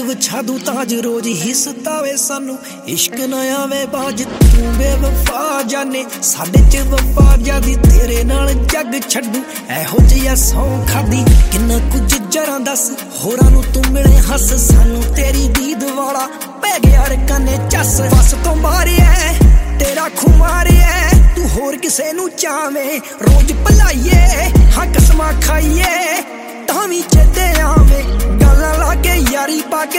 ਵਿਛਾ ਦੂ ਤਾਜ ਰੋਜ਼ ਹੀ ਸਤਾਵੇ ਸਾਨੂੰ ਇਸ਼ਕ ਨਾ ਆਵੇ ਬਾਜ ਤੂੰ ਬੇਵਫਾ ਜਾਨੇ ਸਾਡੇ ਚ ਵਫਾ ਜਾਦੀ ਤੇਰੇ ਨਾਲ ਜੱਗ ਛੱਡੂ ਇਹੋ ਜਿਹਾ ਸੌਂ ਖਾਦੀ ਕਿੰਨਾ ਕੁਝ ਜਰਾਂ ਦੱਸ ਹੋਰਾਂ ਨੂੰ ਤੂੰ ਮਿਲੇ ਹੱਸ ਸਾਨੂੰ ਤੇਰੀ ਦੀਦ ਵਾਲਾ ਪੈ ਗਿਆ ਰਕਾਨੇ ਚੱਸ ਬਸ ਤੋਂ ਮਾਰਿਆ ਤੇਰਾ ਖੁਮਾਰਿਆ ਤੂੰ ਹੋਰ ਕਿਸੇ ਨੂੰ ਚਾਵੇਂ ਰੋਜ਼ ਭਲਾਈਏ ਹਾਂ ਕਸਮਾਂ ਖਾਈਏ ਤਾਂ ਵੀ ਚੇਤੇ ਆਵੇਂ ਗਾਲਾਂ ਲਾ ਕੇ ਯਾਰੀ ਪਾ ਕੇ